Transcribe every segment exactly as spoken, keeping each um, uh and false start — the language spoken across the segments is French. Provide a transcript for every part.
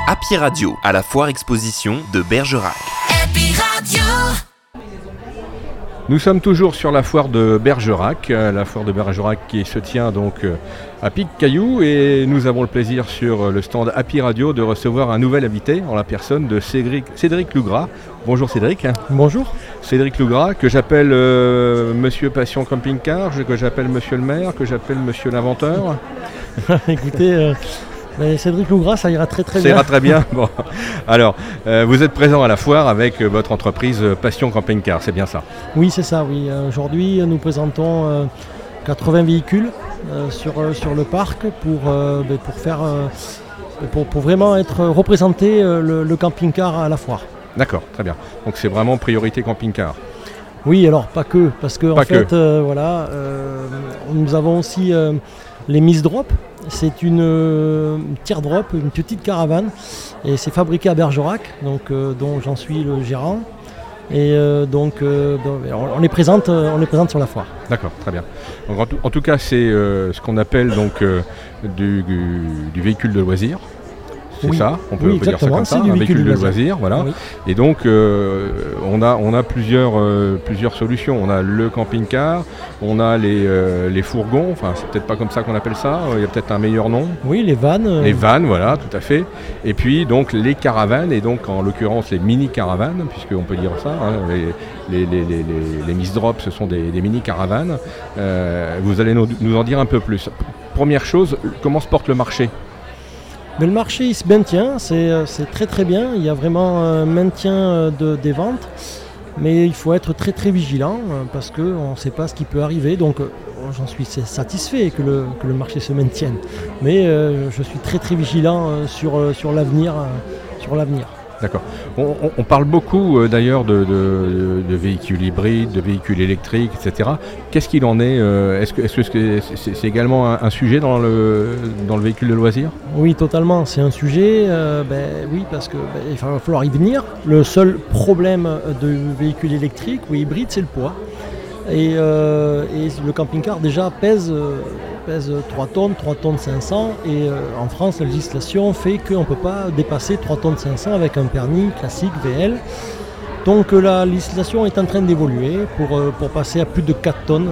Happy Radio, à la foire exposition de Bergerac. Happy Radio. Nous sommes toujours sur la foire de Bergerac, la foire de Bergerac qui se tient donc à Pic-Cailloux, et nous avons le plaisir sur le stand Happy Radio de recevoir un nouvel invité en la personne de Cédric, Cédric Lougras. Bonjour Cédric. Bonjour. Cédric Lougras, que j'appelle euh, Monsieur Passion Camping Car, que j'appelle Monsieur le maire, que j'appelle Monsieur l'inventeur. Écoutez, euh, mais Cédric Lougras, ça ira très très ça bien. Ça ira très bien. Bon. Alors, euh, vous êtes présent à la foire avec euh, votre entreprise euh, Passion Camping Car, c'est bien ça? Oui, c'est ça, oui. Euh, aujourd'hui, nous présentons euh, quatre-vingts véhicules euh, sur, euh, sur le parc pour, euh, ben, pour, faire, euh, pour, pour vraiment être représenté euh, le, le camping-car à la foire. D'accord, très bien. Donc c'est vraiment priorité camping-car? Oui, alors pas que, parce que pas en que. fait, euh, voilà, euh, nous avons aussi euh, les Miss Drop. C'est une euh, teardrop, une petite caravane, et c'est fabriqué à Bergerac, donc euh, dont j'en suis le gérant. Et euh, donc euh, on les présente, on les présente sur la foire. D'accord, très bien. Donc, en, tout, en tout cas, c'est euh, ce qu'on appelle donc euh, du, du, du véhicule de loisir. C'est oui. ça, on peut, oui, on peut dire ça comme ça, un véhicule, véhicule de loisir, loisir voilà. Oui. Et donc euh, on a on a plusieurs euh, plusieurs solutions. On a le camping-car, on a les euh, les fourgons. Enfin, c'est peut-être pas comme ça qu'on appelle ça. Il y a peut-être un meilleur nom. Oui, les vannes. Euh... Les vannes, voilà, tout à fait. Et puis donc les caravanes, et donc en l'occurrence les mini caravanes, puisqu'on peut dire ça. Hein, les les les les, les, les Miss Drop, ce sont des, des mini caravanes. Euh, vous allez nous, nous en dire un peu plus. Première chose, comment se porte le marché? Mais le marché il se maintient, c'est, c'est très très bien, il y a vraiment un maintien de, des ventes, mais il faut être très très vigilant parce qu'on ne sait pas ce qui peut arriver, donc j'en suis satisfait que le, que le marché se maintienne, mais euh, je suis très très vigilant sur, sur l'avenir. Sur l'avenir. D'accord. On, on parle beaucoup euh, d'ailleurs de, de, de véhicules hybrides, de véhicules électriques, et cetera. Qu'est-ce qu'il en est euh, Est-ce que, est-ce que c'est, c'est également un, un sujet dans le, dans le véhicule de loisir? Oui, totalement. C'est un sujet, euh, ben, oui, parce qu'il ben, va falloir y venir. Le seul problème de véhicule électrique ou hybride, c'est le poids. Et, euh, et le camping-car déjà pèse, euh, pèse trois tonnes, trois tonnes cinq cents, et euh, en France la législation fait qu'on ne peut pas dépasser trois tonnes cinq cents avec un permis classique V L. Donc euh, la législation est en train d'évoluer pour, euh, pour passer à plus de quatre tonnes.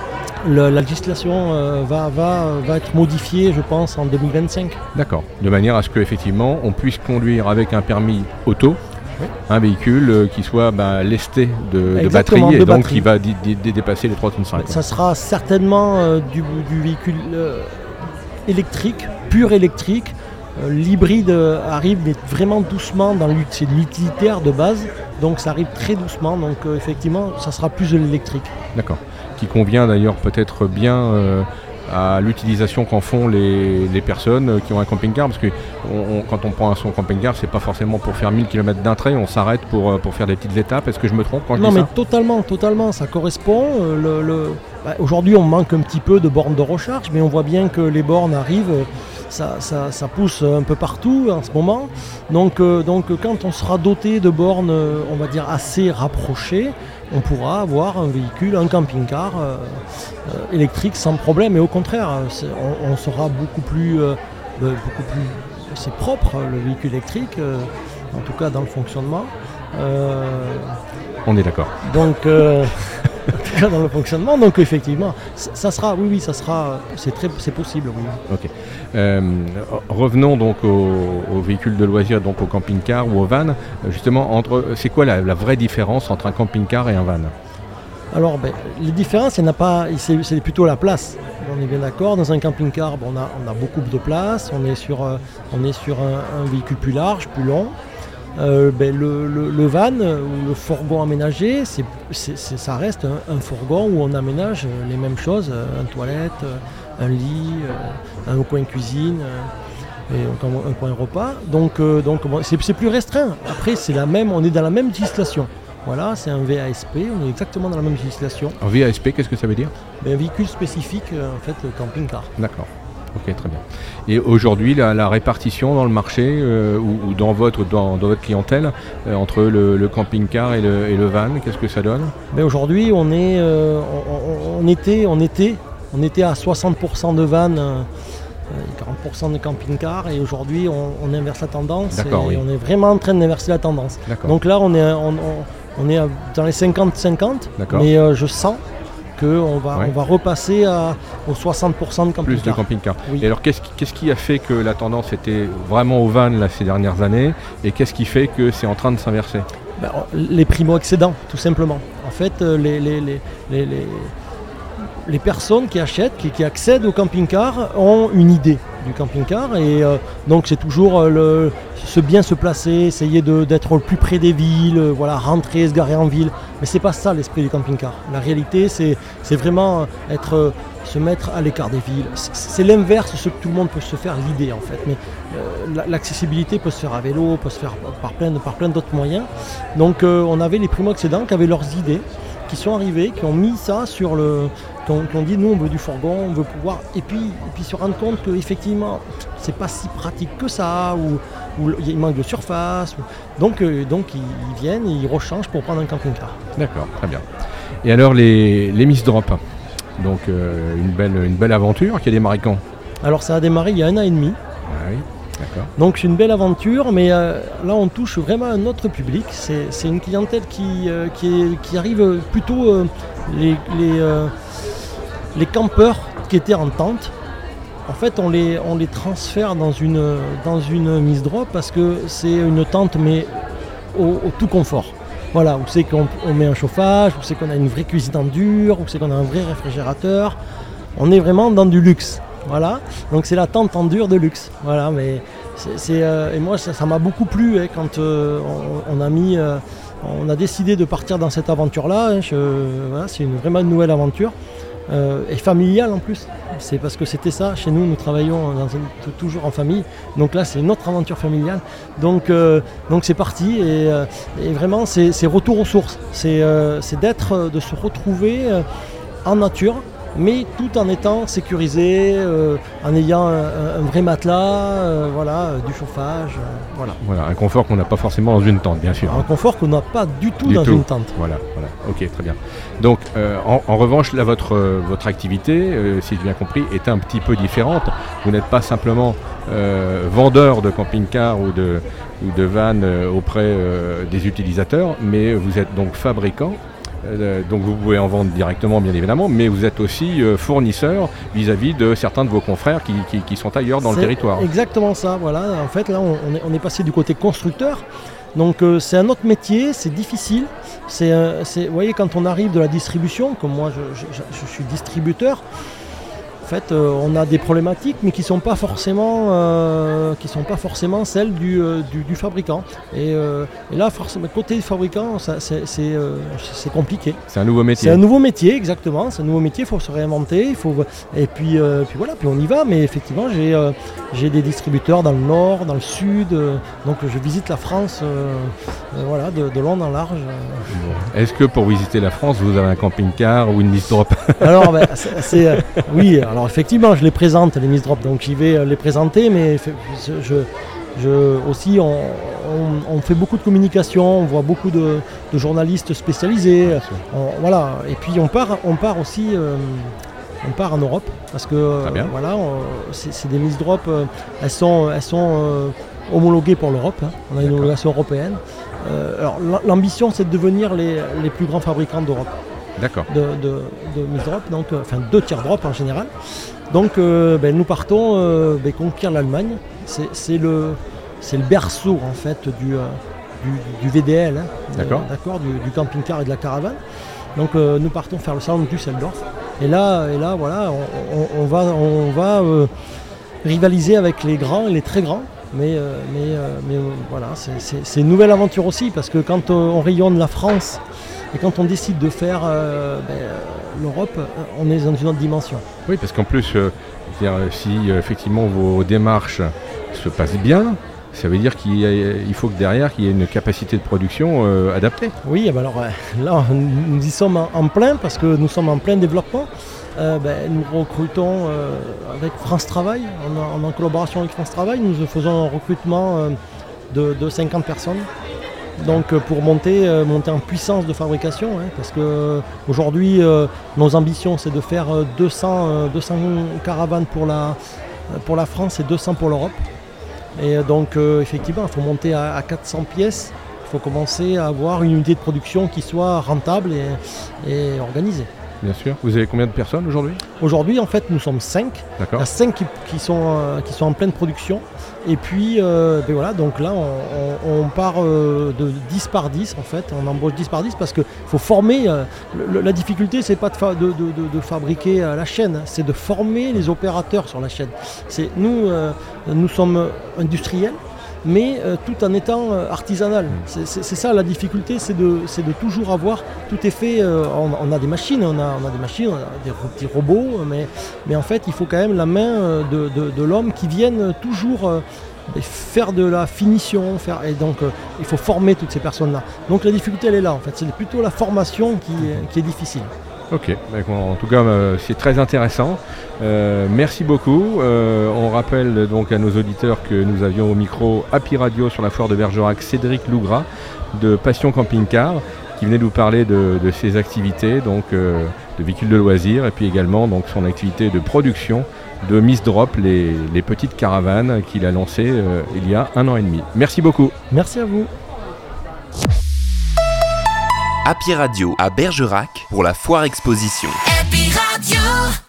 Le, la législation euh, va, va, va être modifiée, je pense, en deux mille vingt-cinq. D'accord, de manière à ce qu'effectivement on puisse conduire avec un permis auto. Oui. Un véhicule euh, qui soit bah, lesté de, de batterie et de donc batterie. Qui va d- d- d- dépasser les trois tonnes cinq. Ça sera certainement euh, du, du véhicule euh, électrique, pur électrique. Euh, l'hybride euh, arrive mais vraiment doucement, dans c'est l'utilitaire de base, donc ça arrive très doucement, donc euh, effectivement ça sera plus de l'électrique. D'accord, qui convient d'ailleurs peut-être bien euh, à l'utilisation qu'en font les, les personnes qui ont un camping-car, parce que on, on, quand on prend un son camping-car, c'est pas forcément pour faire mille kilomètres d'un trait, on s'arrête pour, pour faire des petites étapes. Est-ce que je me trompe quand je non, dis ça? Non mais totalement, totalement, ça correspond. Le, le... Bah, aujourd'hui on manque un petit peu de bornes de recharge, mais on voit bien que les bornes arrivent, ça, ça, ça pousse un peu partout en ce moment. Donc, euh, donc quand on sera doté de bornes, on va dire assez rapprochées, on pourra avoir un véhicule, un camping-car euh, euh, électrique sans problème. Et au contraire, on, on sera beaucoup plus, euh, beaucoup plus, c'est propre le véhicule électrique, euh, en tout cas dans le fonctionnement. Euh, on est d'accord. Donc, euh, en tout cas dans le fonctionnement. Donc effectivement, ça sera, oui, oui, ça sera, c'est très, c'est possible, oui. Ok. Euh, revenons donc aux, aux véhicules de loisirs, donc au camping-car ou au van. Justement, entre, c'est quoi la, la vraie différence entre un camping-car et un van? Alors, ben, les différences, il n'y en a pas, c'est, c'est plutôt la place. On est bien d'accord. Dans un camping-car, bon, on, a, on a beaucoup de place. On est sur, euh, on est sur un, un véhicule plus large, plus long. Euh, ben, le, le, le van ou le fourgon aménagé, c'est, c'est, c'est, ça reste un, un fourgon où on aménage les mêmes choses, une toilette, un lit, un coin cuisine et un coin repas. Donc, euh, donc c'est, c'est plus restreint. Après, c'est la même, on est dans la même législation. Voilà, c'est un V A S P, on est exactement dans la même législation. Un V A S P, qu'est-ce que ça veut dire? Ben, un véhicule spécifique, en fait, le camping-car. D'accord. Ok, très bien. Et aujourd'hui, la, la répartition dans le marché euh, ou, ou dans, votre, dans, dans votre clientèle euh, entre le, le camping-car et le, et le van, qu'est-ce que ça donne? Ben aujourd'hui, on, est, euh, on, on, on, était, on, était, on était à soixante pour cent de van quarante pour cent de camping-cars et aujourd'hui on, on inverse la tendance. D'accord, et oui. on est vraiment en train d'inverser la tendance. D'accord. Donc là on est, on, on, on est dans les cinquante cinquante, D'accord. mais euh, je sens qu'on va, Ouais. on va repasser à, aux soixante pour cent de Plus de camping-cars. camping-cars. Oui. Et alors, qu'est-ce qui, qu'est-ce qui a fait que la tendance était vraiment au van là, ces dernières années et qu'est-ce qui fait que c'est en train de s'inverser? Ben, les primo-accédants, tout simplement. En fait, euh, les, les, les, les, les, les personnes qui achètent, qui, qui accèdent au camping-car ont une idée du camping-car et euh, donc c'est toujours euh, le, se bien se placer, essayer de, d'être le plus près des villes, euh, voilà, rentrer, se garer en ville. Mais c'est pas ça l'esprit du camping-car. La réalité, c'est, c'est vraiment être, euh, se mettre à l'écart des villes. C'est, c'est l'inverse de ce que tout le monde peut se faire l'idée en fait. Mais euh, l'accessibilité peut se faire à vélo, peut se faire par plein, par plein d'autres moyens. Donc euh, on avait les primo-accédants qui avaient leurs idées, qui sont arrivés, qui ont mis ça sur le... qui ont, qui ont dit nous on veut du fourgon, on veut pouvoir... Et puis, et puis se rendre compte qu'effectivement c'est pas si pratique que ça, ou, ou il manque de surface. Ou... Donc, euh, donc ils, ils viennent et ils rechangent pour prendre un camping-car. D'accord, très bien. Et alors les, les Miss Drop, donc euh, une, belle, une belle aventure qui a démarré quand? Alors ça a démarré il y a un an et demi. Ah oui, d'accord. Donc c'est une belle aventure, mais euh, là on touche vraiment un autre public. C'est, c'est une clientèle qui, euh, qui, est, qui arrive plutôt euh, les, les, euh, les campeurs qui étaient en tente. En fait on les, on les transfère dans une, dans une Miss Drop parce que c'est une tente mais au, au tout confort. Voilà, où c'est qu'on on met un chauffage, où c'est qu'on a une vraie cuisine en dur, où c'est qu'on a un vrai réfrigérateur. On est vraiment dans du luxe. Voilà, donc c'est la tente en dur de luxe. Voilà, mais c'est, c'est, euh, et moi ça, ça m'a beaucoup plu hein, quand euh, on, on a mis, euh, on a décidé de partir dans cette aventure-là. Hein, je, voilà, c'est une, vraiment une nouvelle aventure euh, et familiale en plus. C'est parce que c'était ça. Chez nous, nous travaillons dans un, toujours en famille. Donc là, c'est une autre aventure familiale. Donc, euh, donc c'est parti et, euh, et vraiment c'est, c'est retour aux sources. C'est, euh, c'est d'être, de se retrouver euh, en nature, mais tout en étant sécurisé, euh, en ayant un, un vrai matelas, euh, voilà, euh, du chauffage, euh, voilà. Voilà, un confort qu'on n'a pas forcément dans une tente, bien sûr. Un confort qu'on n'a pas du tout Du dans tout. une tente. Voilà, voilà, ok, très bien. Donc, euh, en, en revanche, là, votre, euh, votre activité, euh, si j'ai bien compris, est un petit peu différente. Vous n'êtes pas simplement euh, vendeur de camping-car ou de, ou de van euh, auprès euh, des utilisateurs, mais vous êtes donc fabricant. Euh, donc vous pouvez en vendre directement bien évidemment, mais vous êtes aussi euh, fournisseur vis-à-vis de certains de vos confrères qui, qui, qui sont ailleurs dans C'est le territoire. Exactement ça, voilà. En fait là on, on, est, on est passé du côté constructeur. Donc euh, c'est un autre métier, c'est difficile. C'est, euh, c'est, vous voyez quand on arrive de la distribution, comme moi je, je, je, je suis distributeur, en fait, euh, on a des problématiques, mais qui ne sont pas forcément, euh, qui sont pas forcément celles du, euh, du, du fabricant. Et, euh, et là, forcément, côté du fabricant, ça, c'est, c'est, euh, c'est compliqué. C'est un nouveau métier. C'est un nouveau métier, exactement. C'est un nouveau métier, il faut se réinventer. Il faut... Et puis, euh, puis voilà, puis on y va. Mais effectivement, j'ai, euh, j'ai des distributeurs dans le nord, dans le sud. Euh, donc je visite la France euh, euh, voilà, de, de long en large. Bon. Est-ce que pour visiter la France, vous avez un camping-car ou une Miss Drop? Alors, ben, c'est, c'est, euh, oui, alors effectivement, je les présente, les Miss Drop, donc j'y vais euh, les présenter, mais je, je, je, aussi, on, on, on fait beaucoup de communication, on voit beaucoup de, de journalistes spécialisés, on, voilà, et puis on part, on part aussi, euh, on part en Europe, parce que euh, voilà, on, c'est, c'est des Miss Drop, euh, elles sont, elles sont euh, homologuées pour l'Europe, hein, on a une homologation européenne. Euh, alors l'ambition, c'est de devenir les, les plus grands fabricants d'Europe. D'accord. De, de, de Miss Drop, donc, euh, enfin deux tiers drop en général. Donc euh, ben, nous partons euh, ben, conquérir l'Allemagne. C'est, c'est, le, c'est le berceau en fait du, euh, du, du V D L, hein, d'accord, euh, d'accord du, du camping-car et de la caravane. Donc euh, nous partons faire le salon de Düsseldorf. Et là, et là voilà, on, on, on va, on va euh, rivaliser avec les grands et les très grands. Mais, euh, mais, euh, mais euh, voilà, c'est, c'est, c'est une nouvelle aventure aussi, parce que quand euh, on rayonne la France et quand on décide de faire euh, ben, l'Europe, on est dans une autre dimension. Oui, parce qu'en plus, euh, dire, si euh, effectivement vos démarches se passent bien, ça veut dire qu'il y a, il faut que derrière, qu'il y ait une capacité de production euh, adaptée. Oui, ben alors là, nous y sommes en, en plein, parce que nous sommes en plein développement. Euh, ben, nous recrutons euh, avec France Travail, en, en collaboration avec France Travail, nous faisons un recrutement euh, de, de cinquante personnes. Donc euh, pour monter, euh, monter en puissance de fabrication, hein, parce qu'aujourd'hui euh, nos ambitions c'est de faire deux cents, euh, deux cents caravanes pour la, Pour la France, c'est deux cents pour l'Europe. Et donc, euh, effectivement, il faut monter à, à quatre cents pièces. Il faut commencer à avoir une unité de production qui soit rentable et, et organisée. Bien sûr. Vous avez combien de personnes aujourd'hui ? Aujourd'hui, en fait, nous sommes cinq. D'accord. Il y a cinq qui, qui, sont, euh, qui sont en pleine production. Et puis, euh, ben voilà, donc là, on, on, on part euh, de dix par dix, en fait. On embauche dix par dix parce qu'il faut former. Euh, le, la difficulté, c'est pas de, fa- de, de, de, de fabriquer euh, la chaîne, c'est de former les opérateurs sur la chaîne. C'est, nous, euh, nous sommes industriels, mais euh, tout en étant euh, artisanal. C'est, c'est, c'est ça la difficulté, c'est de, c'est de toujours avoir, tout est fait, euh, on, on a des machines, on a, on a des machines, on a des petits robots, mais, mais en fait il faut quand même la main de, de, de l'homme qui vienne toujours euh, faire de la finition, faire, et donc euh, il faut former toutes ces personnes-là. Donc la difficulté elle est là en fait, c'est plutôt la formation qui, qui est difficile. Ok, en tout cas euh, c'est très intéressant. Euh, merci beaucoup. Euh, on rappelle donc à nos auditeurs que nous avions au micro Happy Radio sur la foire de Bergerac Cédric Lougras de Passion Camping Car qui venait nous parler de, de ses activités donc euh, de véhicules de loisirs et puis également donc son activité de production de Miss Drop, les, les petites caravanes qu'il a lancées euh, il y a un an et demi. Merci beaucoup. Merci à vous. Happy Radio à Bergerac pour la foire exposition. Happy Radio.